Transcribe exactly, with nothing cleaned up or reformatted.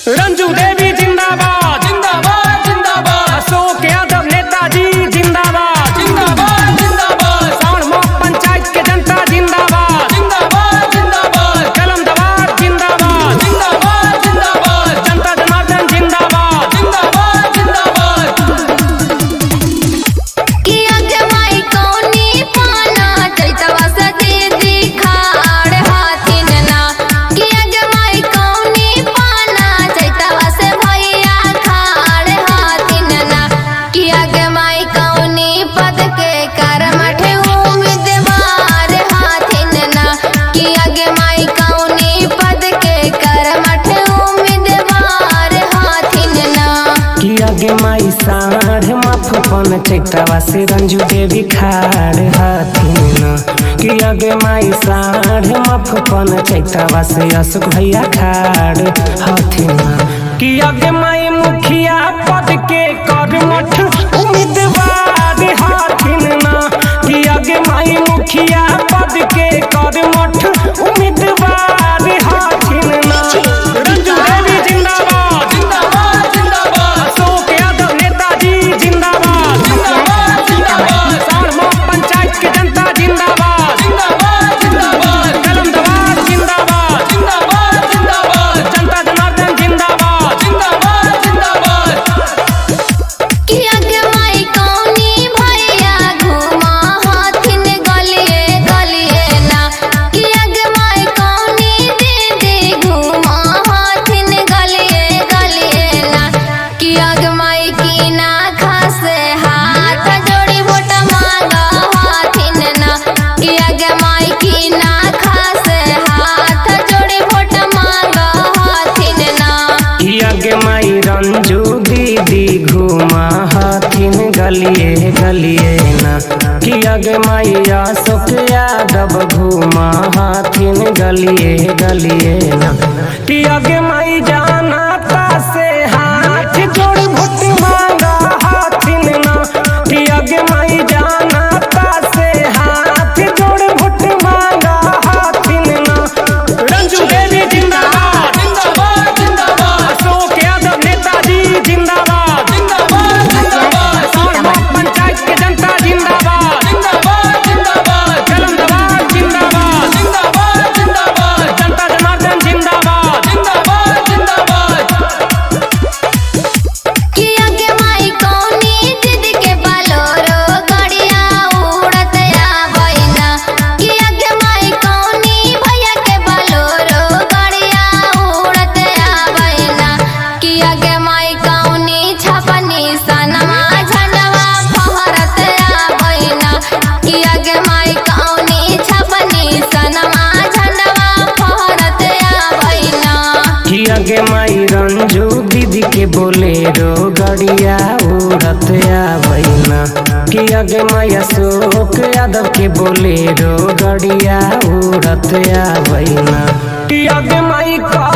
रंजू देवी जिंदाबाद जिंदाबाद जिंदाबाद। अशोक यादव नेताजी जिंदाबाद जिंदाबाद जिंदाबाद। साणमो पंचायत के जनता जिंदाबाद जिंदाबाद जिंदाबाद। कलमदवार जिंदाबाद जिंदाबाद जिंदाबाद। जनता जनार्दन जिंदाबाद जिंदाबाद जिंदाबाद। किया के माई कौनी पाना चैतवा सदी दिखाड़ हाथिन ना। किया के माई कौनी पाना चैतवा से भैया खाड़ हाथिन ना। किया के माई कौनी पद के करमठे उम्मीदवार हाथिन ना। किया के माई कौनी पद के करमठे उम्मीदवार हाथिन ना। किया गे माई साढ़ मफपन चैतवा से रंजू देवी खाड़ हाथिन न किया गे माई साढ़ मफपन चैतवा से अशोक भैया खाड़ हाथिन न किया गे माई मुखिया पद के करमठ उम्मीदवार हाथिन न किया गे माई मुखिया पद के करमठ उम्मीदवार हाथिन न रंजू देवी जिंदाबाद जिंदाबाद जिंदाबाद। अशोक यादव नेताजी जिंदाबाद जिंदाबाद जिंदाबाद। साणमो पंचायत की जनता जिंदाबाद जिंदाबाद जिंदाबाद। कलमदवार जिंदाबाद जिंदाबाद जिंदाबाद। जनता जनार्दन जिंदाबाद जिंदाबाद जिंदाबाद। किया के माई कौनी भैया घुमा हाथिन गलिए गलिए ना। किया के माई कौनी दीदी घुमा हाथिन गलिए गलिए ना। किया के माई की ना खासे हाथ जोड़ी वोट मांगा हाथिन ना। किया के माई की ना खासे हाथ जोड़ी वोट मांगा हाथिन ना। किया गे माई रंजू दीदी घुमा हाथिन गलिए गलिए ना किया गे माई अशोक यादव घुमा हाथिन गलिए गलिए ना किया गे माई जाना से हाथ जोड़ भुट मांगा हाथिन ना किया गे माई जाना से हाथ जोड़ भुट मांगा हाथिन ना रंजू देवी जिंदाबाद जिंदाबाद जिंदाबाद। अशोक यादव नेताजी जिंदाबाद जिंदाबाद जिंदाबाद। साणमो पंचायत के जनता जिंदाबाद जिंदाबाद जिंदाबाद। कलमदवार जिंदाबाद जिंदाबाद जिंदाबाद। जनता जनार्दन जिंदाबाद जिंदाबाद जिंदाबाद। किया के माई कौनी जिद के बालोरो गड़िया उड़त आबैना। किया के माई कौनी भैया के बालोरो गड़िया उड़त आबैना। किया के माई कौनी छपनी सनमा झंडवा फहरत आबैना। किया के माई कौनी छपनी सनमा झंडवा फहरत आबैना। किया गे माई रंजू दीदी के बोलेरो गड़िया उड़त आबैना किया गे माई अशोक यादव के बोलेरो गड़िया उड़त आबैना किया गे माई